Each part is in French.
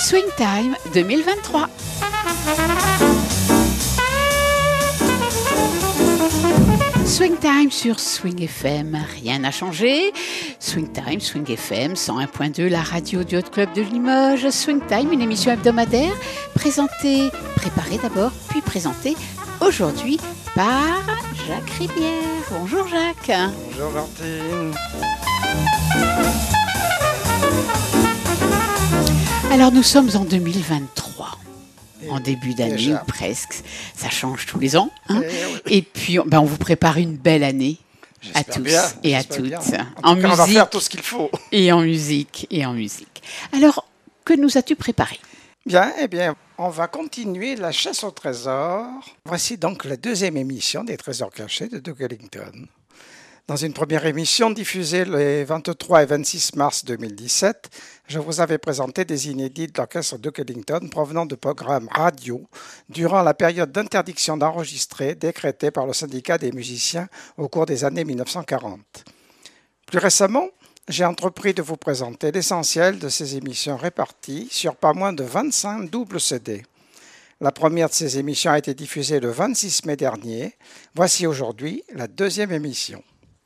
Swing Time 2023. Swing Time sur Swing FM, rien n'a changé. Swing Time, Swing FM, 101.2, la radio du Hot Club de Limoges. Swing Time, une émission hebdomadaire préparée d'abord, puis présentée aujourd'hui par Jacques Rivière. Bonjour Jacques. Bonjour Martine. Alors nous sommes en 2023. En début d'année ou presque, ça change tous les ans. Hein. Et puis, on vous prépare une belle année à tous et à toutes. En musique, on va faire tout ce qu'il faut. Et en musique. Alors, que nous as-tu préparé ? Bien, on va continuer la chasse au trésor. Voici donc la deuxième émission des Trésors cachés de Duke Ellington. Dans une première émission diffusée les 23 et 26 mars 2017, je vous avais présenté des inédits de l'orchestre Duke Ellington provenant de programmes radio durant la période d'interdiction d'enregistrer décrétée par le syndicat des musiciens au cours des années 1940. Plus récemment, j'ai entrepris de vous présenter l'essentiel de ces émissions réparties sur pas moins de 25 doubles CD. La première de ces émissions a été diffusée le 26 mai dernier. Voici aujourd'hui la deuxième émission.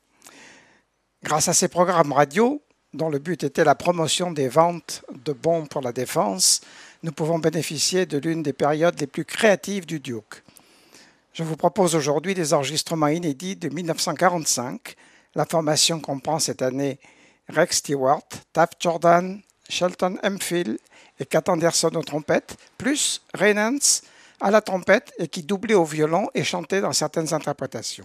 Grâce à ces programmes radio, dont le but était la promotion des ventes de bons pour la défense, nous pouvons bénéficier de l'une des périodes les plus créatives du Duke. Je vous propose aujourd'hui des enregistrements inédits de 1945. La formation comprend cette année Rex Stewart, Taft Jordan, Shelton Hemphill et Cat Anderson aux trompettes, plus Ray Nance à la trompette et qui doublait au violon et chantait dans certaines interprétations.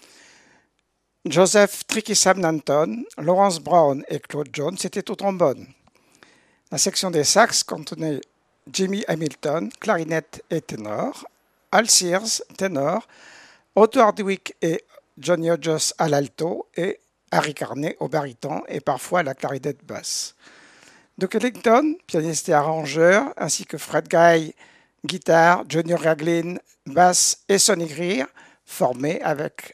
Joseph Tricky Sam Nanton, Lawrence Brown et Claude Jones étaient au trombone. La section des sax contenait Jimmy Hamilton, clarinette et ténor, Al Sears, ténor, Otto Hardwick et Johnny Hodges à l'alto et Harry Carney au baryton et parfois à la clarinette basse. Duke Ellington, pianiste et arrangeur, ainsi que Fred Guy, guitare, Johnny Raglin, basse et Sonny Greer, formés avec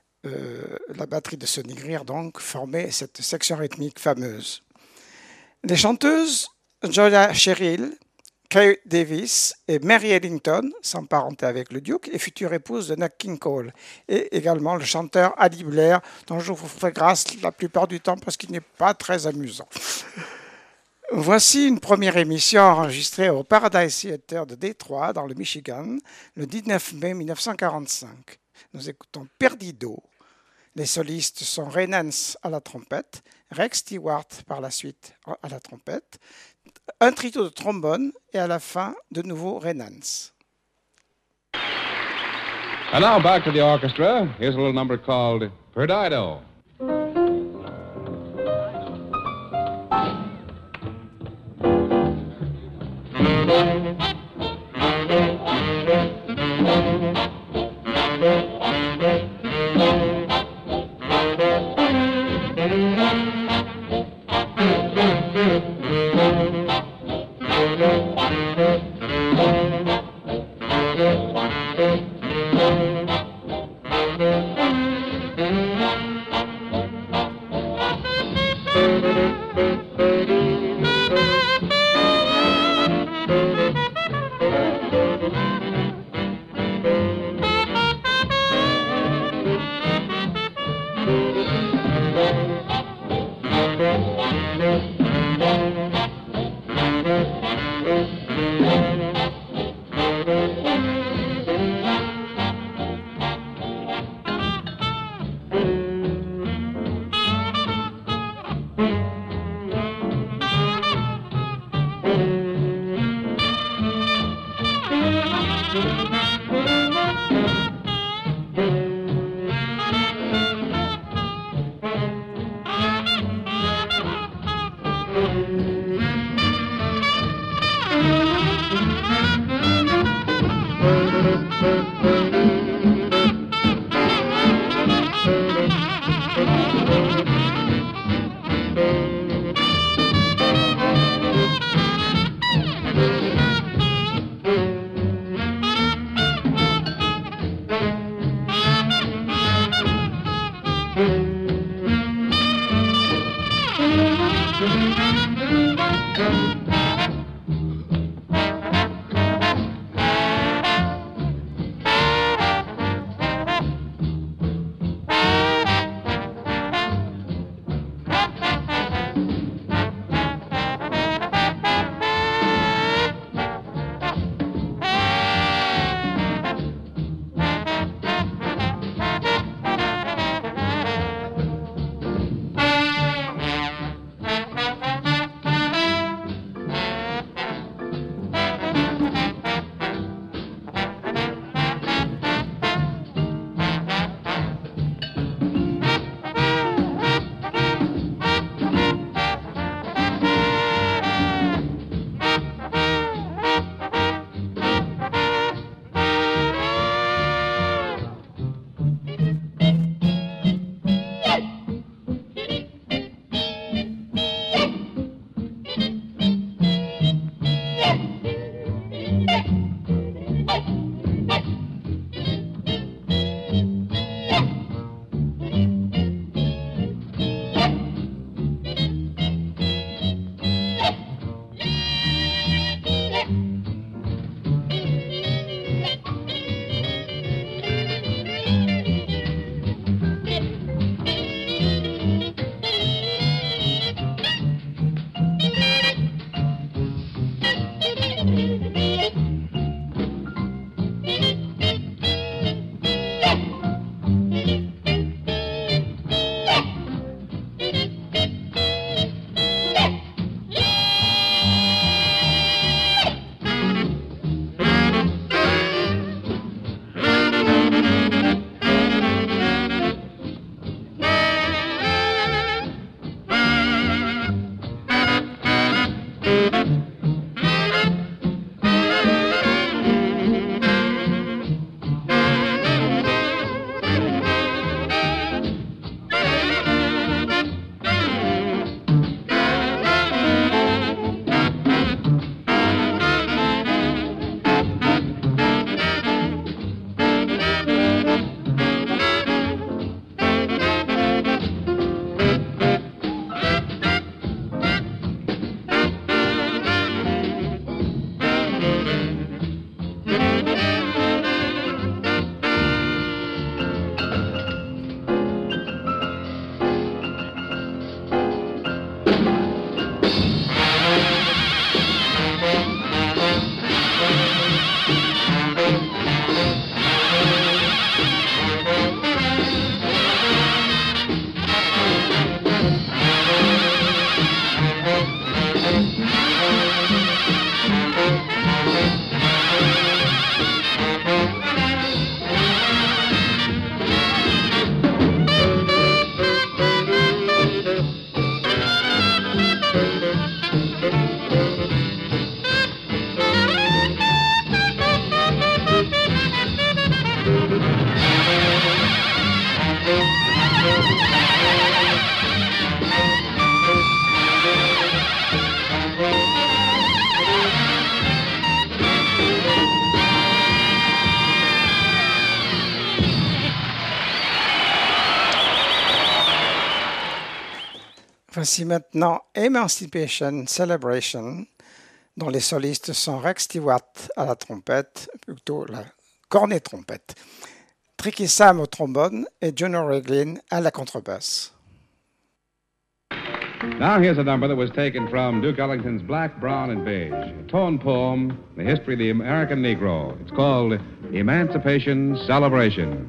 la batterie de Sonny Greer, donc, formait cette section rythmique fameuse. Les chanteuses Joya Sherrill, Kay Davis et Mary Ellington, sans parenté avec le Duke, et future épouse de Nat King Cole, et également le chanteur Ali Blair, dont je vous fais grâce la plupart du temps parce qu'il n'est pas très amusant. Voici une première émission enregistrée au Paradise Theater de Détroit, dans le Michigan, le 19 mai 1945. Nous écoutons Perdido. Les solistes sont Ray Nance à la trompette, Rex Stewart par la suite à la trompette, un trio de trombone et à la fin, de nouveau Ray Nance. And now back to the orchestra. Here's a little number called Perdido. Voici maintenant Emancipation Celebration, dont les solistes sont Rex Stewart à la trompette, plutôt la cornet-trompette, Tricky Sam au trombone et Juno Reglin à la contrebasse. Now here's a number that was taken from Duke Ellington's Black, Brown, and Beige, a tone poem, the history of the American Negro. It's called Emancipation Celebration.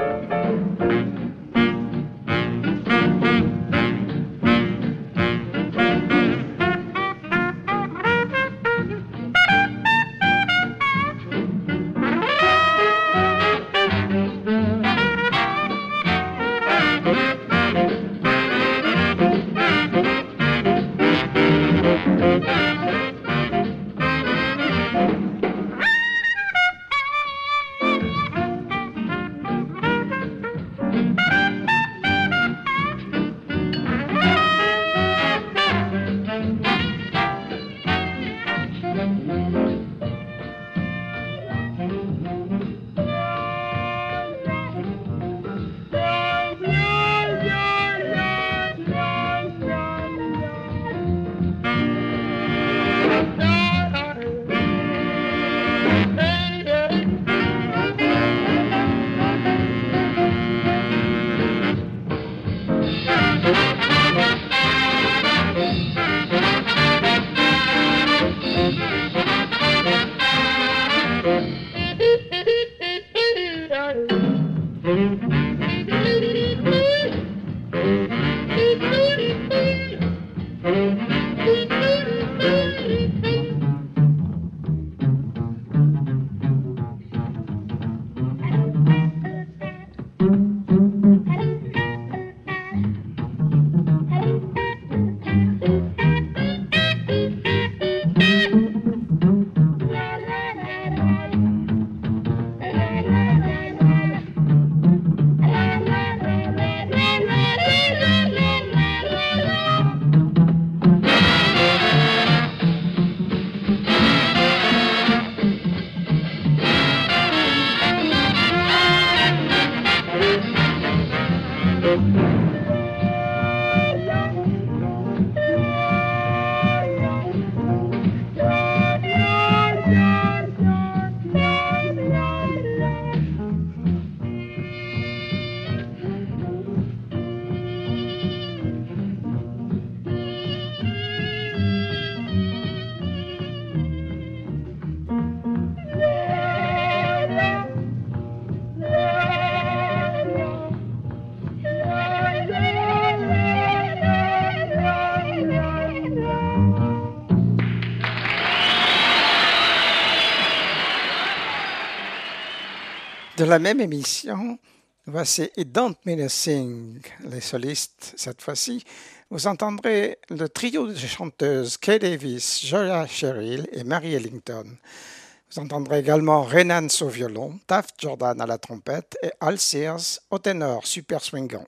De la même émission, voici It Don't Mean a Thing, les solistes cette fois-ci. Vous entendrez le trio de chanteuses Kay Davis, Joya Sherrill et Mary Ellington. Vous entendrez également Renan au violon, Taft Jordan à la trompette et Al Sears au ténor super swingant.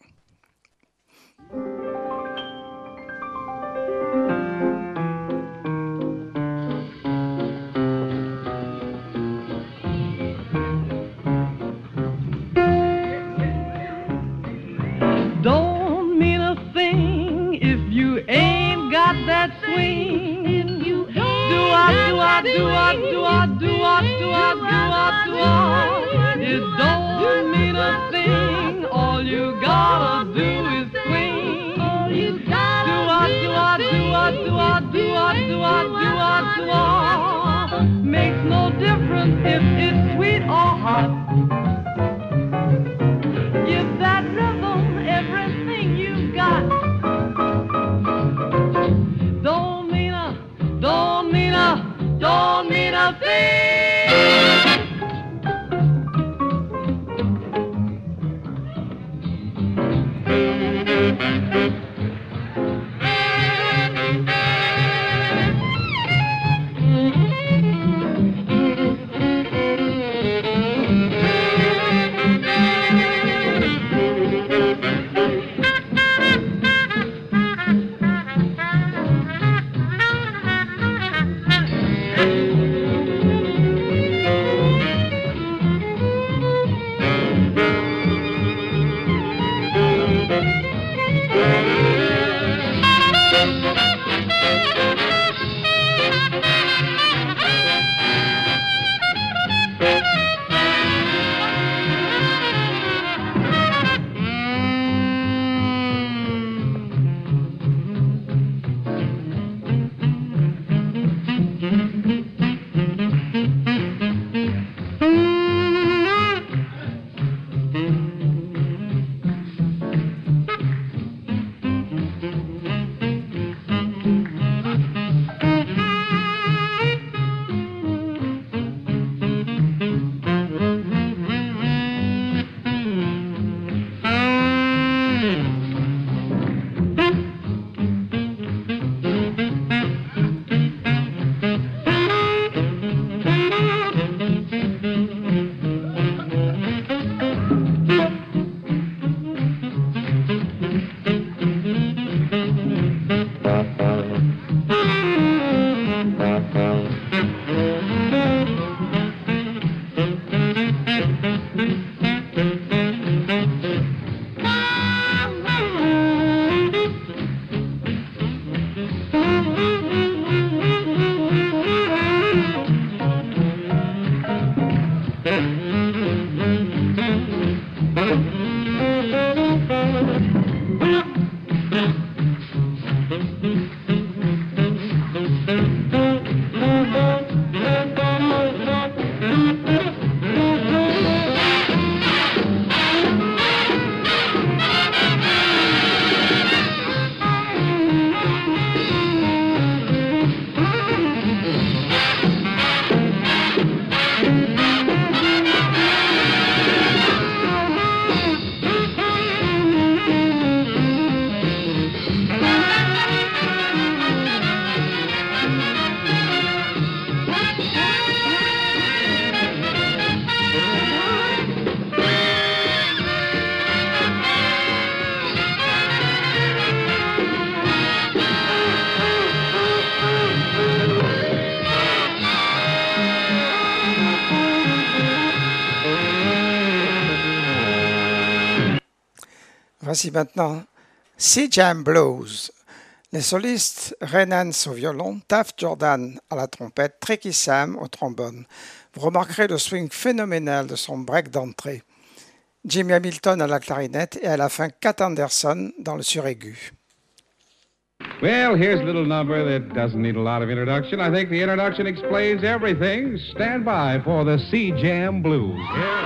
Don't mean a thing if you ain't got that swing. It don't mean a thing. All you gotta do is swing. Makes no difference if it's sweet or hot. Give that rhythm everything you've got. Don't mean a thing. Voici maintenant Sea Jam Blues. Les solistes Renans au violon, Taft Jordan à la trompette, Tricky Sam au trombone. Vous remarquerez le swing phénoménal de son break d'entrée. Jimmy Hamilton à la clarinette et à la fin Cat Anderson dans le suraigu. Well, here's a little number that doesn't need a lot of introduction. I think the introduction explains everything. Stand by for the Sea Jam Blues.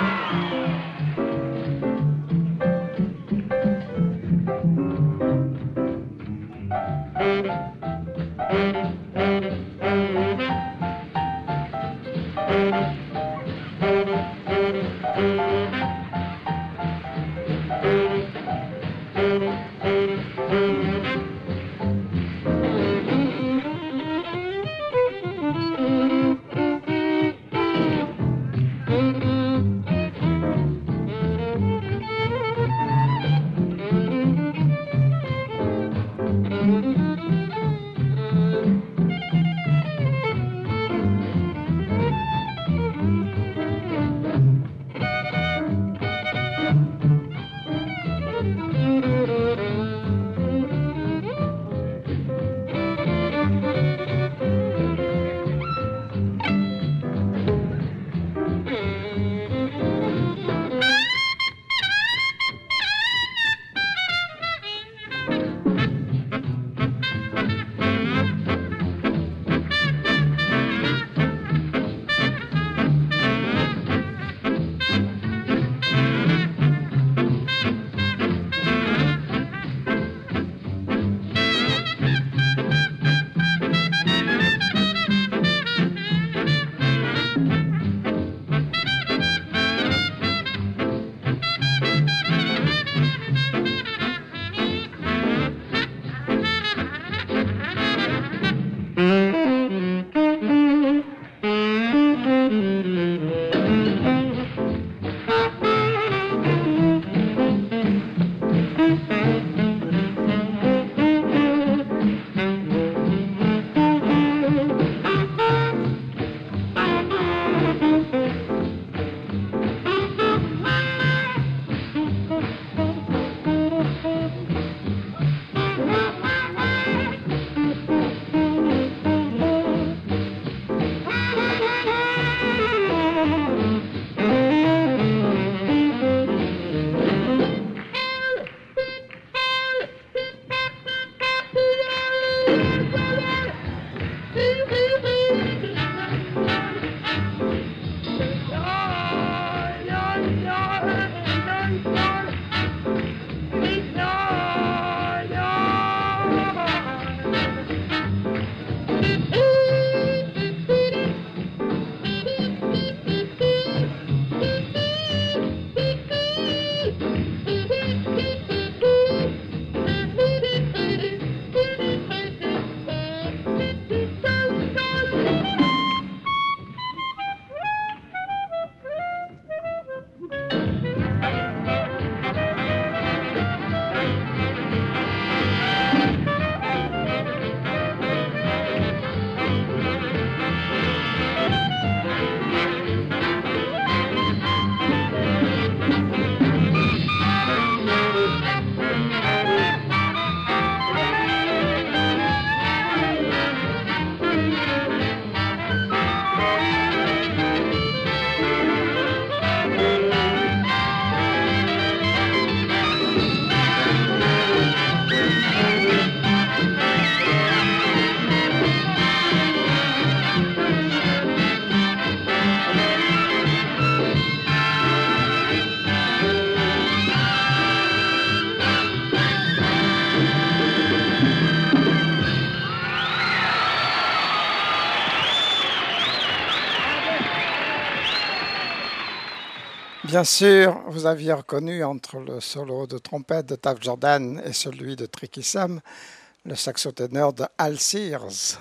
Bien sûr, vous aviez reconnu entre le solo de trompette de Taft Jordan et celui de Tricky Sam le saxoténor de Al Sears.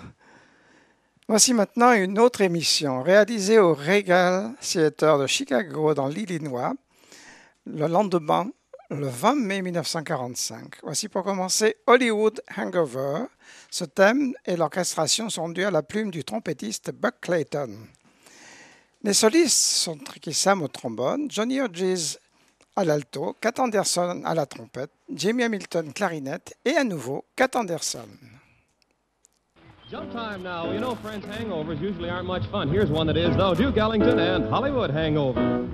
Voici maintenant une autre émission réalisée au Regal Theater de Chicago dans l'Illinois le lendemain, le 20 mai 1945. Voici pour commencer Hollywood Hangover. Ce thème et l'orchestration sont dus à la plume du trompettiste Buck Clayton. Les solistes sont Tricky Sam au trombone, Johnny Hodges à l'alto, Cat Anderson à la trompette, Jimmy Hamilton clarinette et à nouveau Cat Anderson. Jump time now. You know, friends, hangovers usually aren't much fun. Here's one that is, though. Duke Ellington and Hollywood Hangover.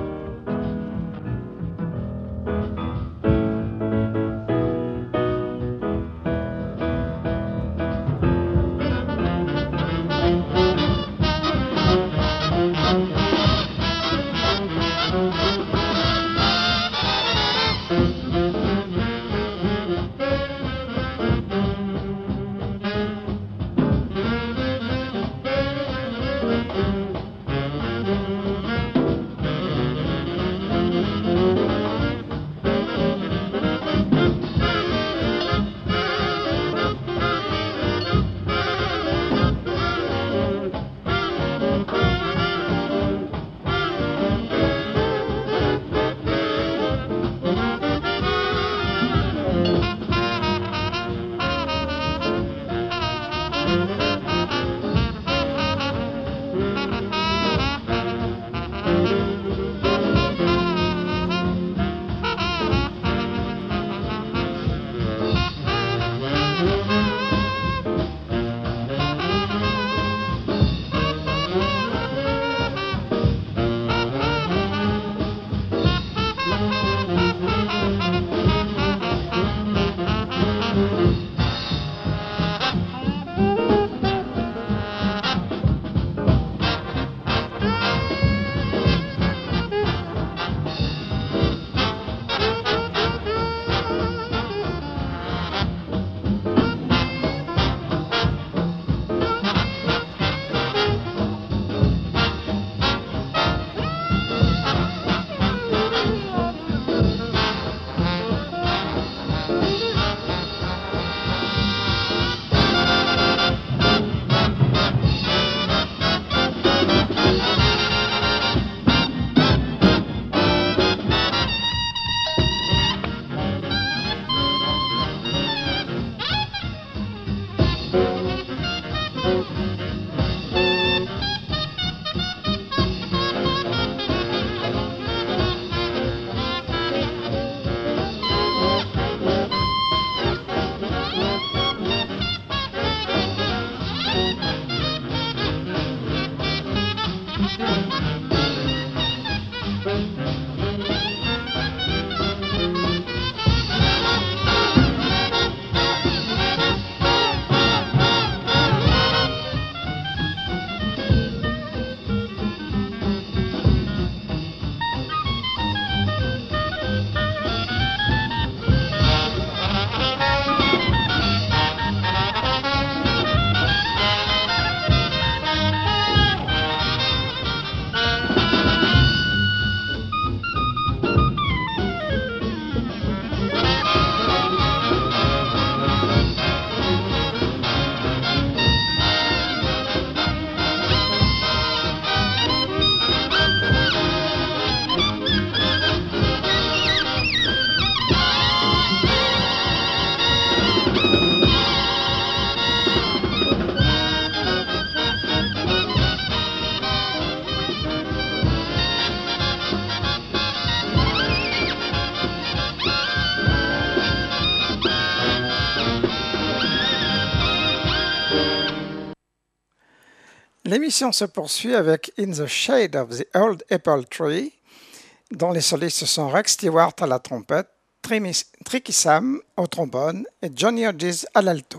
L'émission se poursuit avec In the Shade of the Old Apple Tree, dont les solistes sont Rex Stewart à la trompette, Tricky Sam au trombone et Johnny Hodges à l'alto.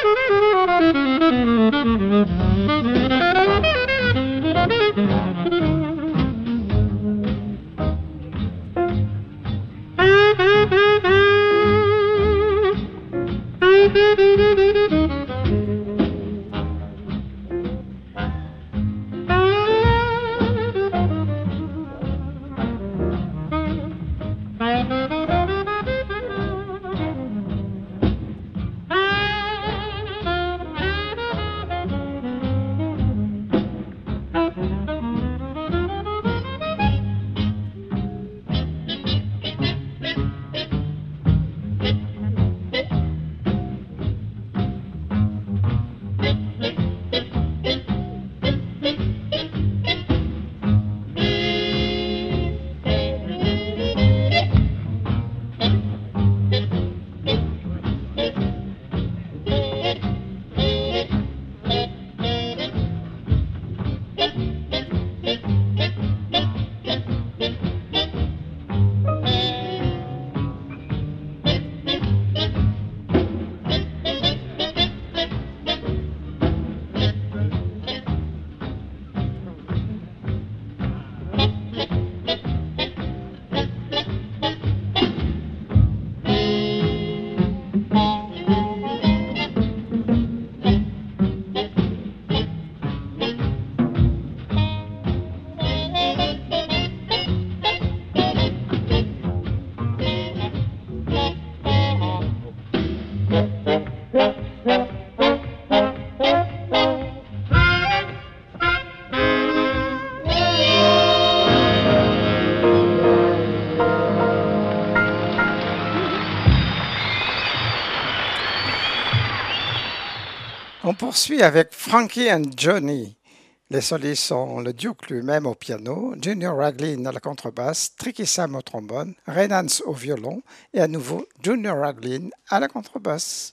On poursuit avec Frankie and Johnny. Les solistes sont le Duke lui-même au piano, Junior Raglin à la contrebasse, Tricky Sam au trombone, Ray Nance au violon et à nouveau Junior Raglin à la contrebasse.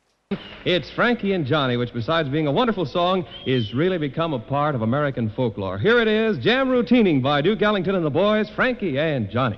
It's Frankie and Johnny, which besides being a wonderful song, is really become a part of American folklore. Here it is, Jam Routining by Duke Ellington and the Boys, Frankie and Johnny.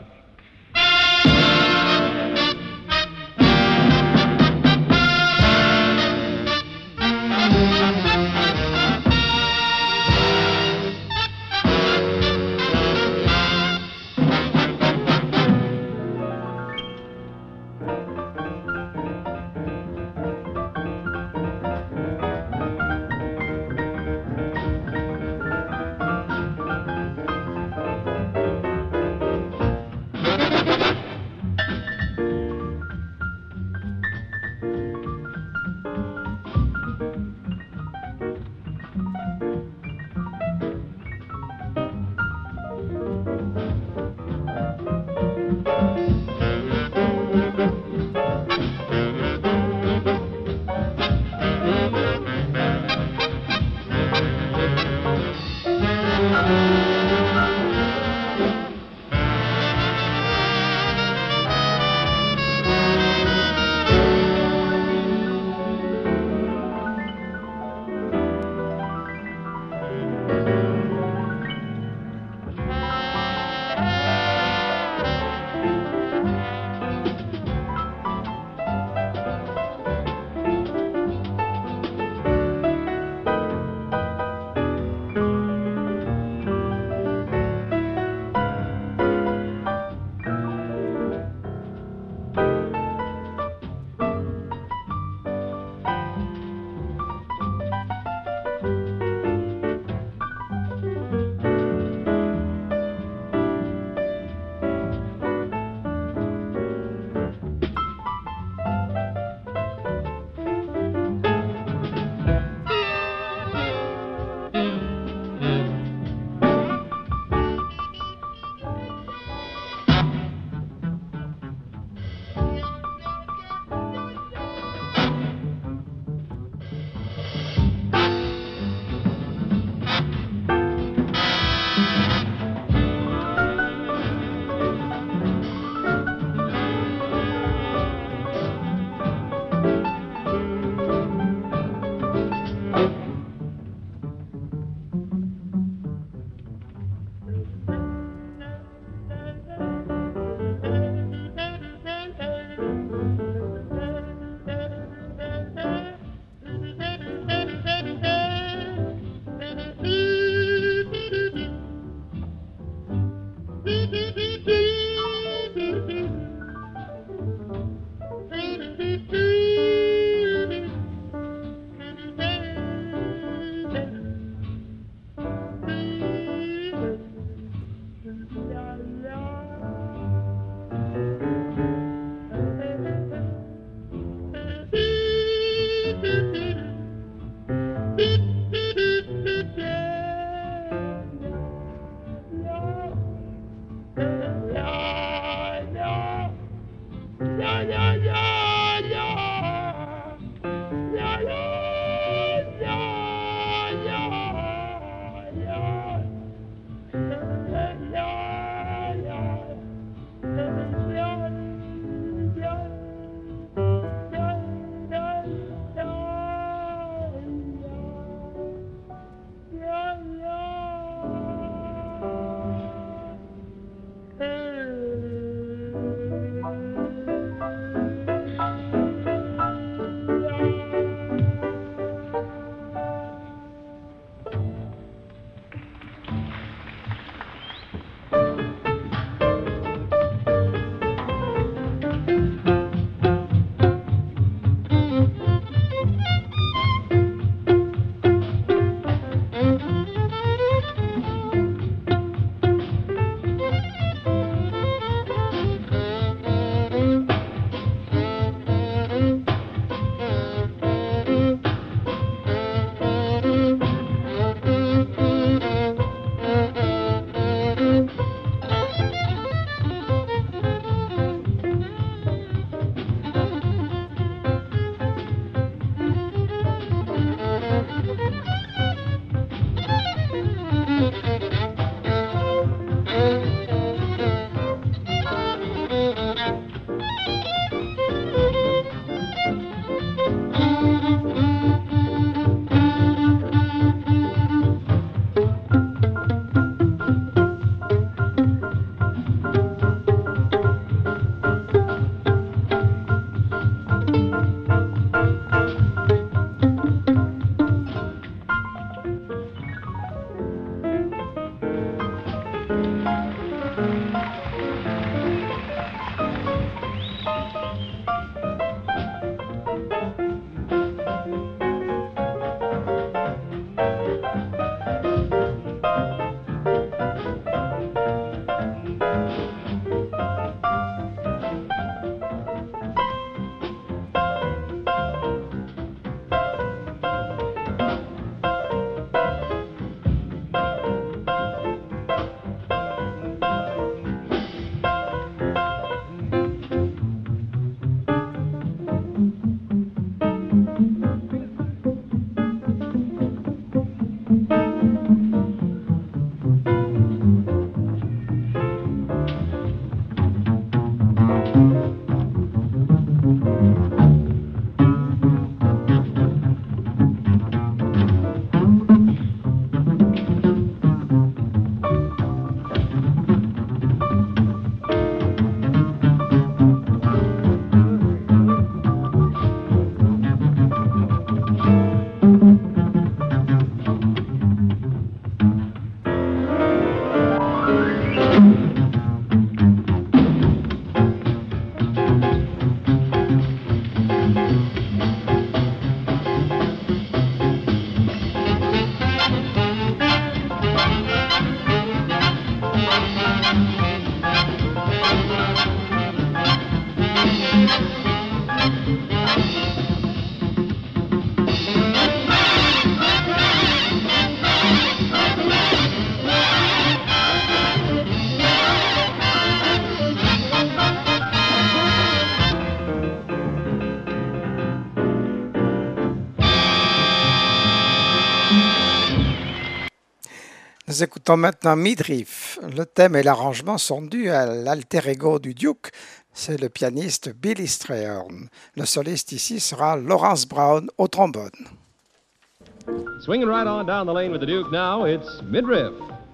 Nous écoutons maintenant Midriff. Le thème et l'arrangement sont dus à l'alter ego du Duke. C'est le pianiste Billy Strayhorn. Le soliste ici sera Lawrence Brown au trombone. Swinging right on down the lane with the Duke now, it's Midriff.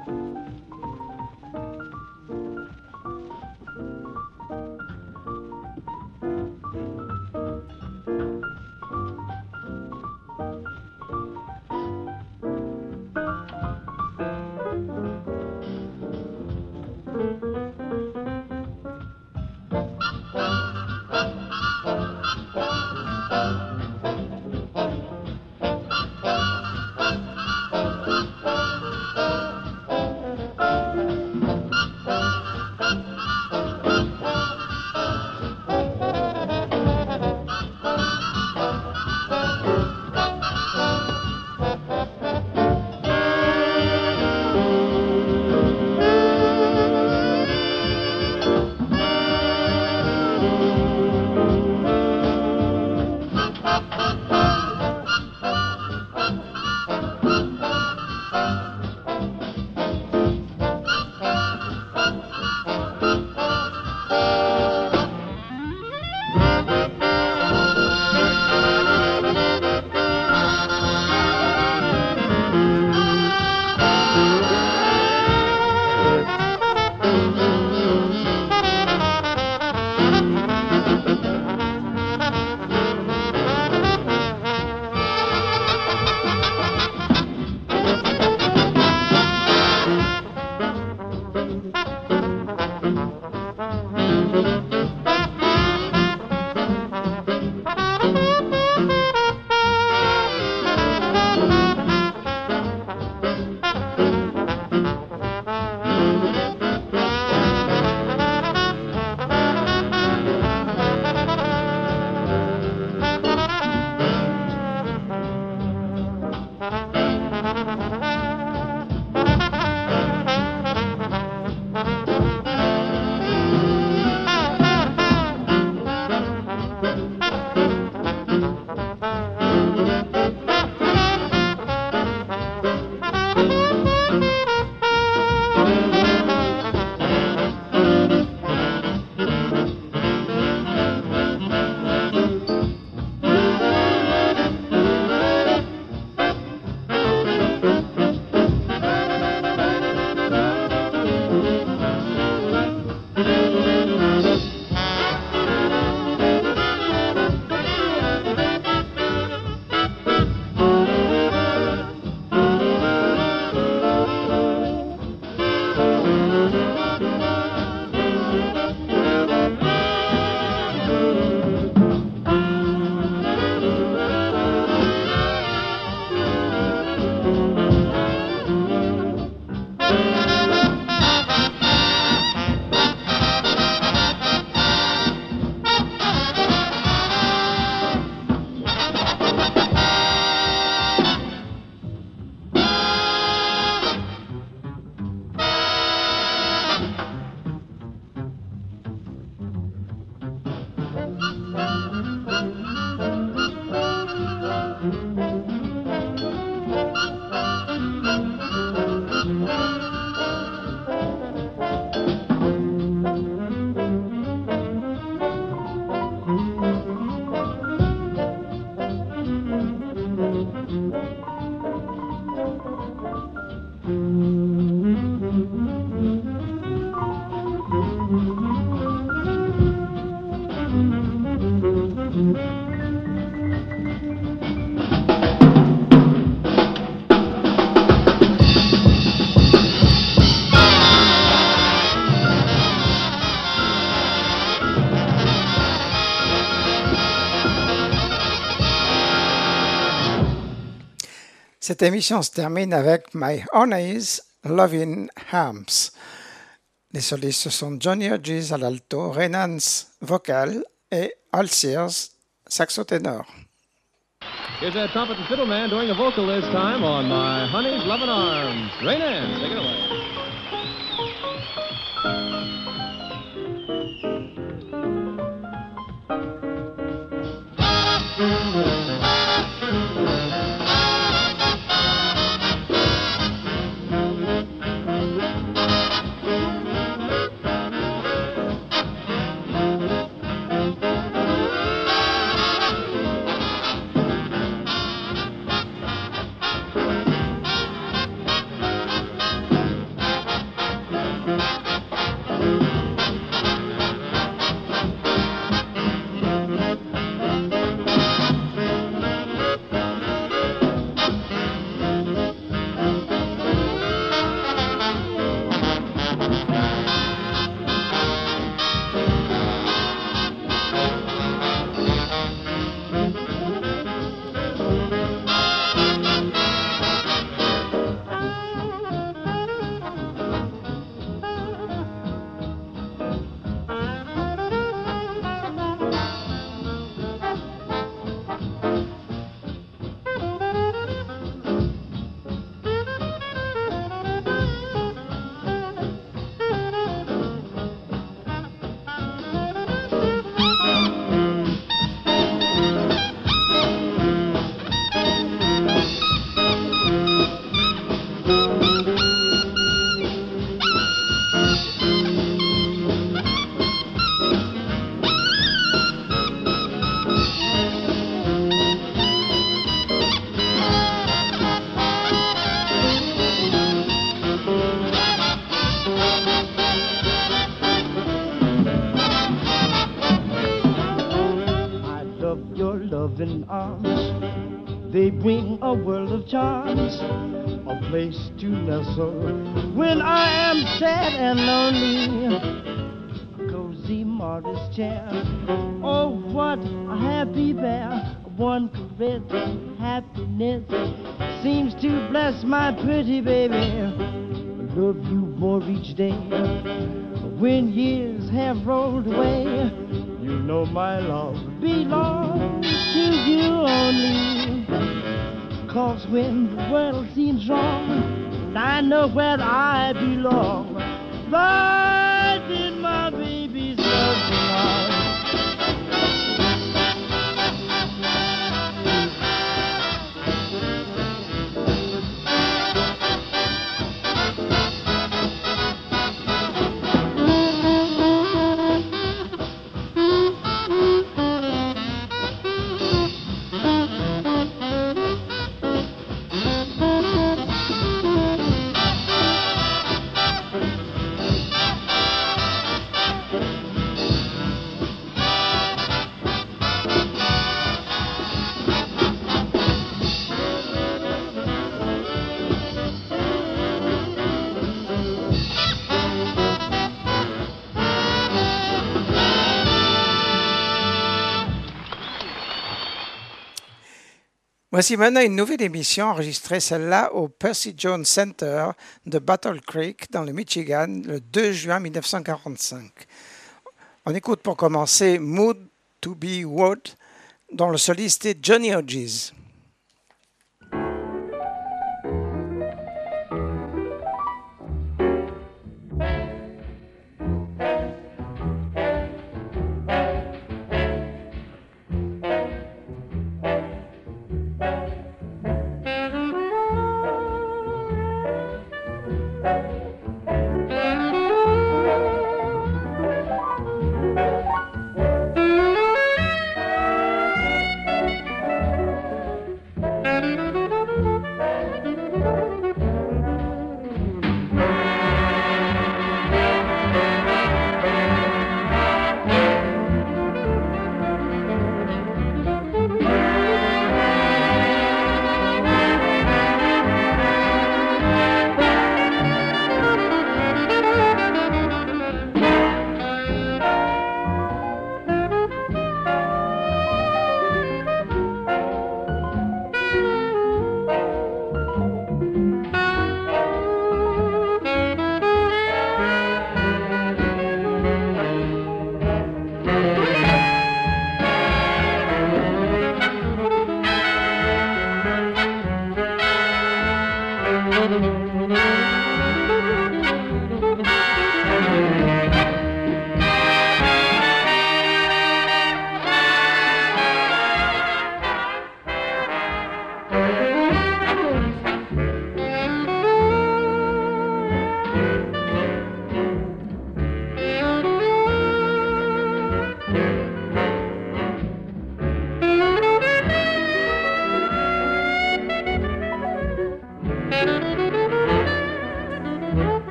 Cette émission se termine avec My Honey's Lovin' Hams. Les solistes sont Johnny Hodges à l'alto, Ray Nance vocal et Al Sears saxo ténor. Here's that trumpet and fiddle man doing the vocal this time on My Honey's Lovin' Arms. Ray Nance, take it away. bring a world of charms, a place to nestle when I am sad and lonely. A cozy modest chair, oh what a happy bear. One caress, happiness seems to bless my pretty baby. I love you more each day. When years have rolled away, you know my love belongs to you only. 'Cause when the world seems wrong, I know where I belong, right in my baby's loving arms. Voici maintenant une nouvelle émission enregistrée, celle-là au Percy Jones Center de Battle Creek dans le Michigan le 2 juin 1945. On écoute pour commencer Mood to be Wood dont le soliste est Johnny Hodges.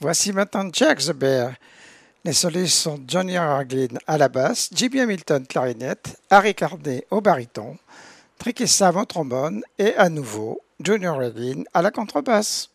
Voici maintenant Jack the Bear. Les solistes sont Johnny Raglin à la basse, Jimmy Hamilton clarinette, Harry Carney au baryton, Tricky Sam au trombone et à nouveau Johnny Raglin à la contrebasse.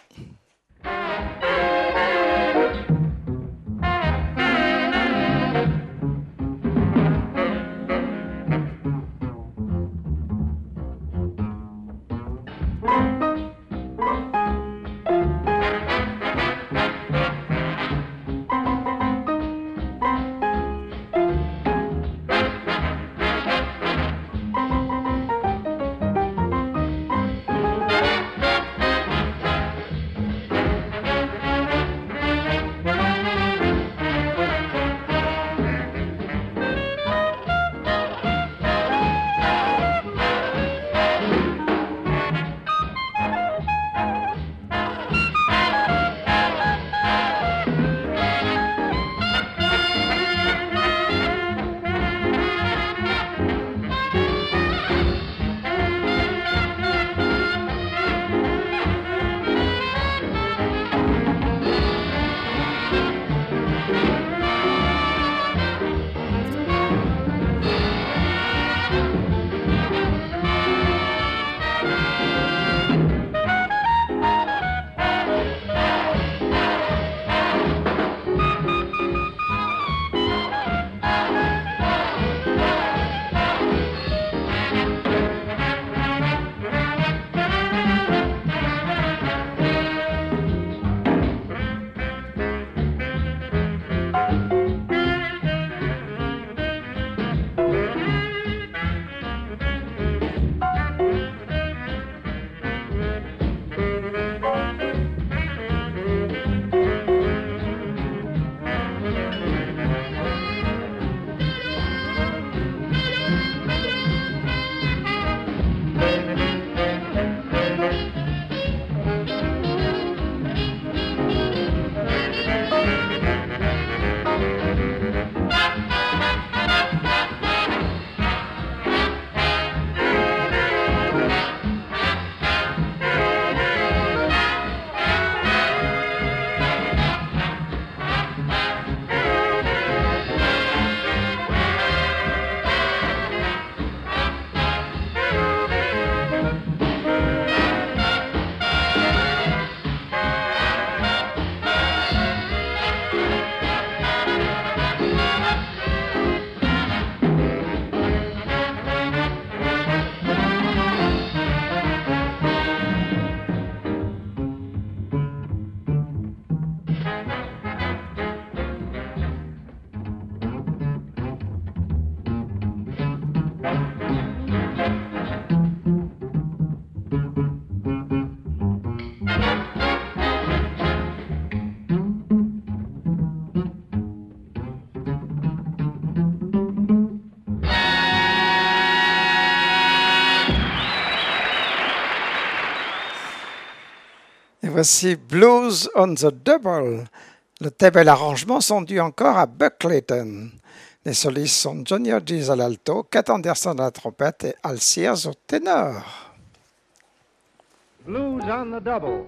Voici Blues on the Double. Le thème et l'arrangement sont dus encore à Buck Clayton. Les solistes sont Johnny Hodges à l'alto, Cat Anderson à la trompette et Al Sears au ténor. Blues on the Double.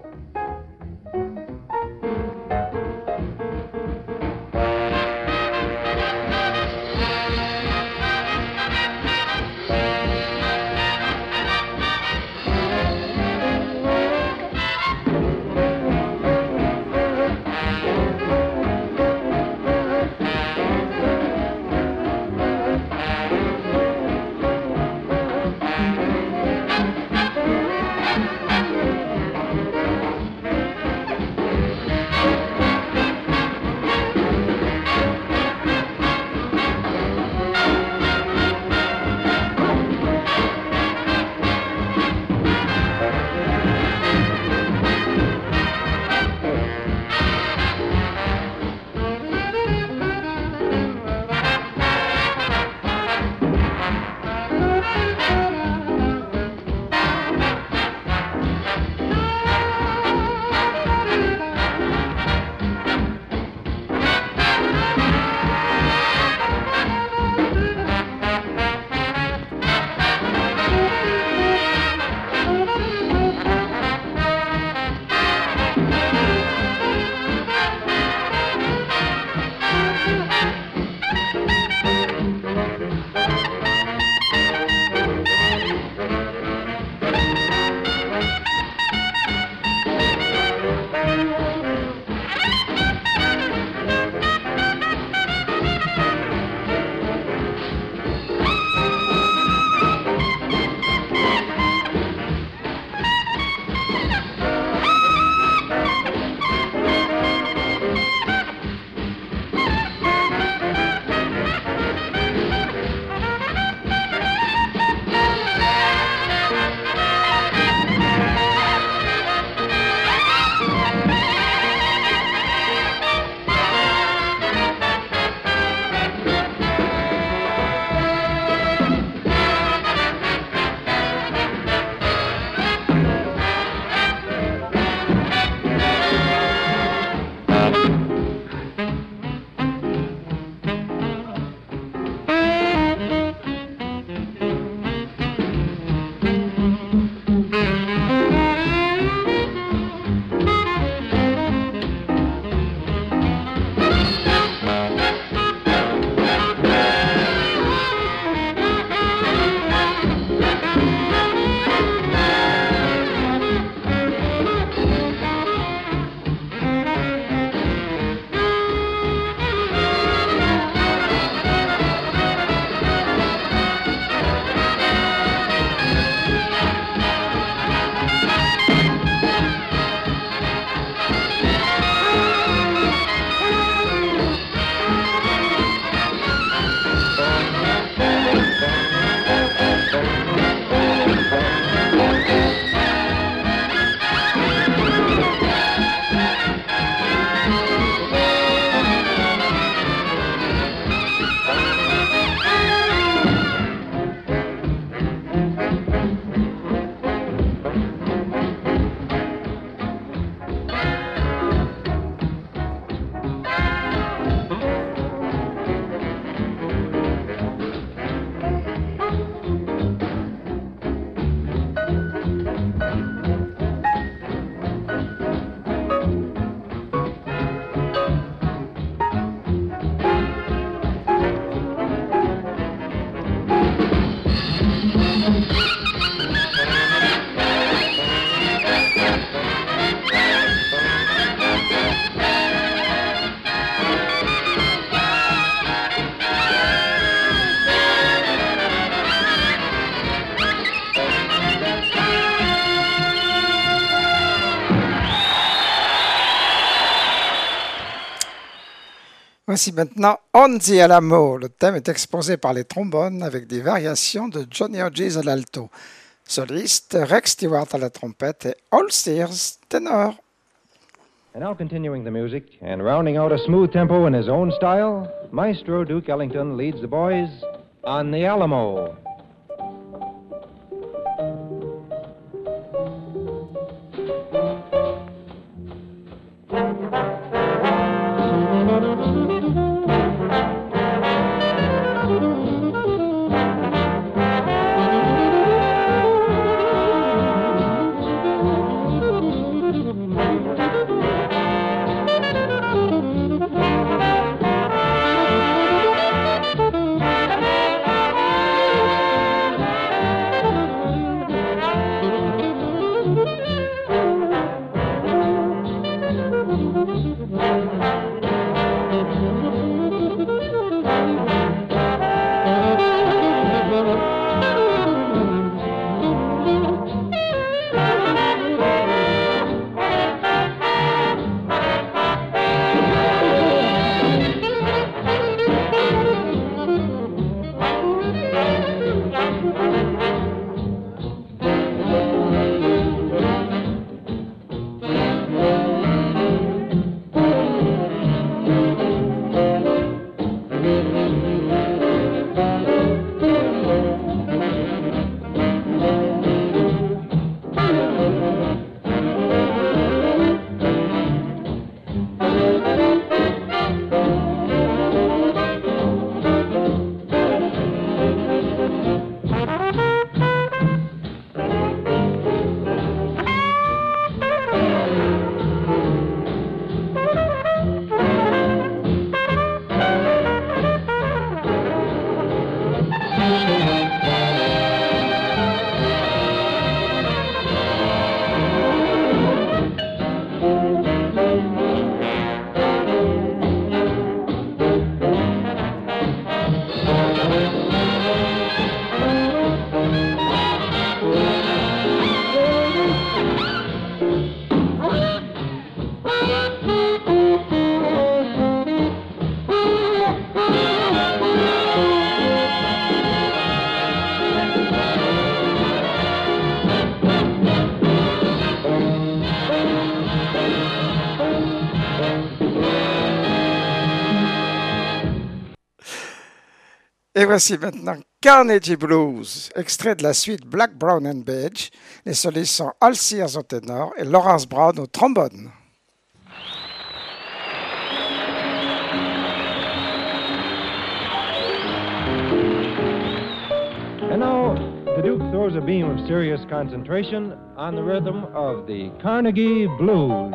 Voici maintenant On the Alamo. Le thème est exposé par les trombones avec des variations de Johnny Hodges à l'alto. Soliste, Rex Stewart à la trompette et Al Sears, ténor. And now continuing the music and rounding out a smooth tempo in his own style, Maestro Duke Ellington leads the boys on the Alamo. Et voici maintenant Carnegie Blues, extrait de la suite Black, Brown and Beige. Les solistes sont Al Sears au ténor et Lawrence Brown au trombone. And now, the Duke throws a beam of serious concentration on the rhythm of the Carnegie Blues.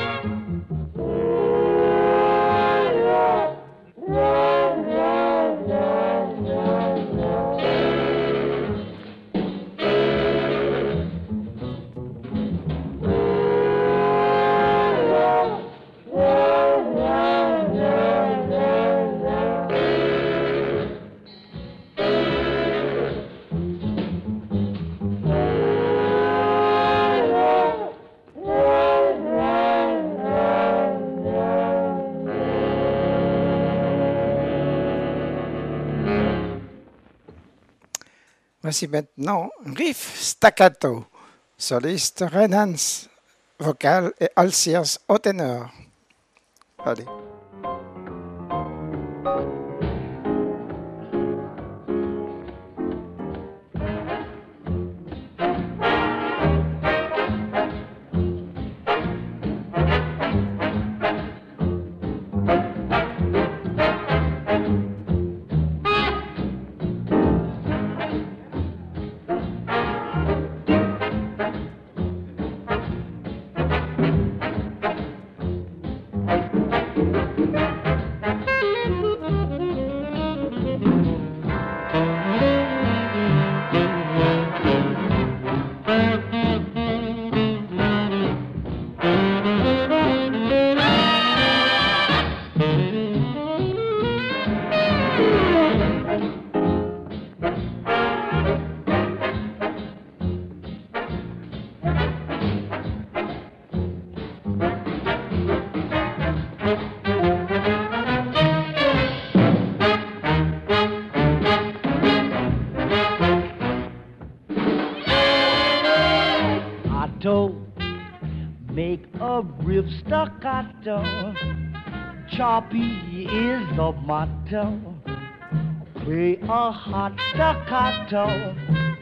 Voici maintenant riff staccato, soliste Renans vocal et Al Sears au ténor. Allez. Make a riff staccato, choppy is the motto. Play a hot staccato.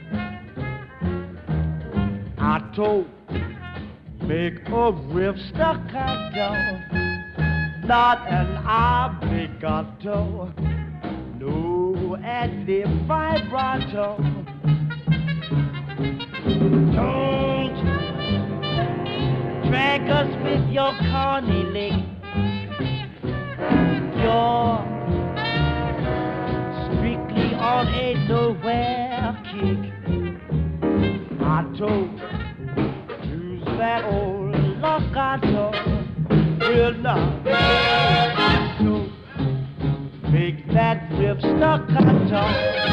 Atto, make a riff staccato, not an obligato, no ad-lib vibrato. Don't drag us with your corny lick. You're strictly on a nowhere kick. Otto, use that old locato. Will not Otto, make that riff staccato.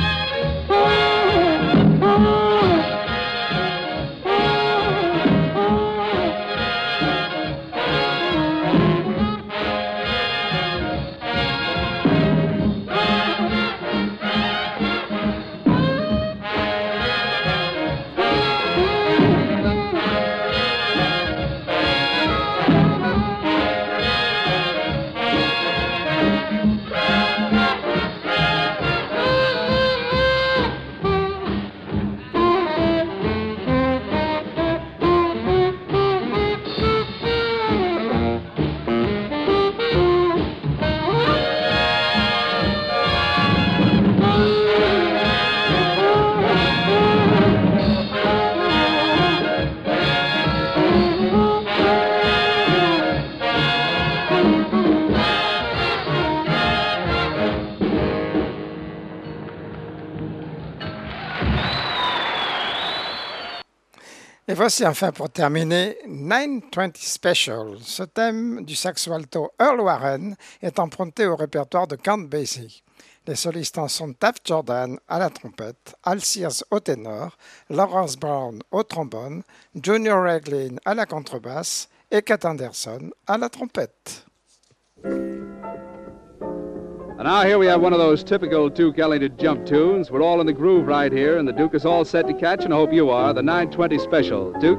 Et voici enfin pour terminer 920 Special. Ce thème du saxo alto Earl Warren est emprunté au répertoire de Count Basie. Les solistes en sont Taft Jordan à la trompette, Al Sears au ténor, Lawrence Brown au trombone, Junior Reglin à la contrebasse et Cat Anderson à la trompette. And now here we have one of those typical Duke Ellington jump tunes. We're all in the groove right here, and the Duke is all set to catch, and I hope you are, the 920 Special. Duke?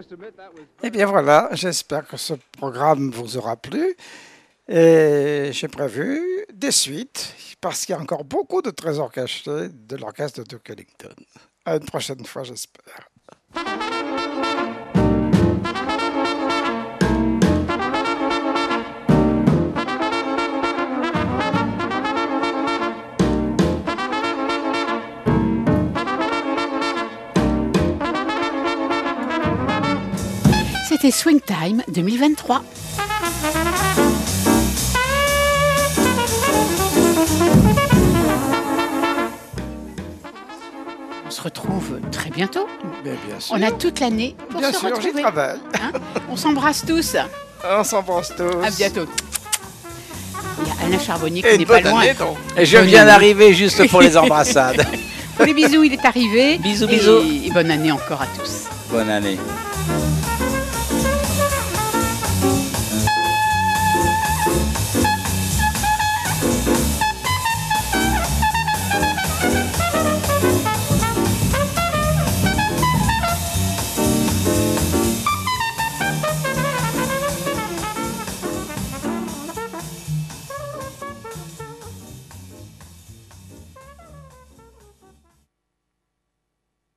Eh bien voilà, j'espère que ce programme vous aura plu. Et j'ai prévu des suites, parce qu'il y a encore beaucoup de trésors cachés de l'orchestre de Duke Ellington. À une prochaine fois, j'espère. C'était Swing Time 2023. On se retrouve très bientôt. Mais bien sûr. On a toute l'année pour Bien se sûr, j'y retrouver. travaille. Hein, on s'embrasse tous. On s'embrasse tous. À bientôt. Il y a Alain Charbonnier Et qui n'est pas loin. donc. Et je viens d'arriver juste pour les embrassades. Pour les bisous, il est arrivé. Bisous, bisous. Et bonne année encore à tous. Bonne année.